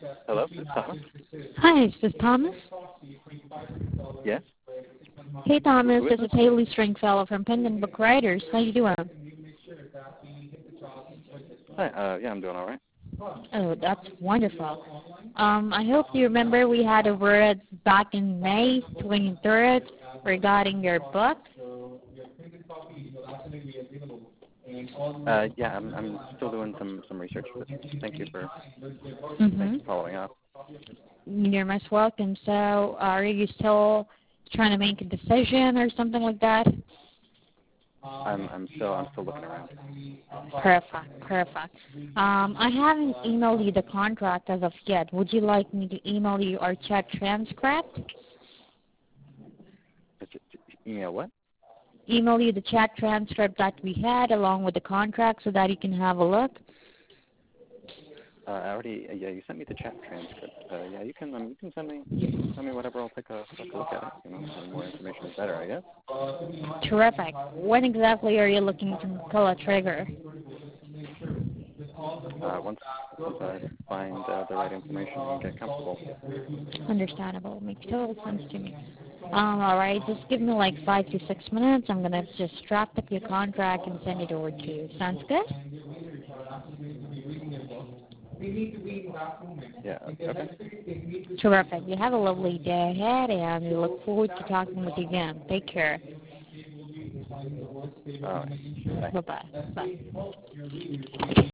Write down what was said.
Hello, this is Thomas. Hi, is this Thomas? Yes. Hey Thomas, Who is this this? is Haley Stringfellow from Penguin Book Writers. How you doing? Hi. Yeah, I'm doing all right. Oh, that's wonderful. I hope you remember we had a word back in May 23rd regarding your book. Yeah, I'm still doing some research, but thank you for Mm-hmm. following up. You're most welcome. So, are you still trying to make a decision or something like that? I'm still looking around. Perfect. I haven't emailed you the contract as of yet. Would you like me to email you our chat transcript? Email what? Email you the chat transcript that we had along with the contract so that you can have a look? I already. Yeah, you sent me the chat transcript. Yeah, you can send me whatever. I'll take a look at it. The more information is better, I guess. Terrific. When exactly are you looking to pull a trigger? Once I find the right information and get comfortable. Understandable. Makes total sense to me. All right, just give me like 5 to 6 minutes. I'm going to just draft up your contract and send it over to you. Sounds good? Yeah. Okay. Terrific. You have a lovely day ahead, and we look forward to talking with you again. Take care. All right. Bye. Bye-bye. Bye.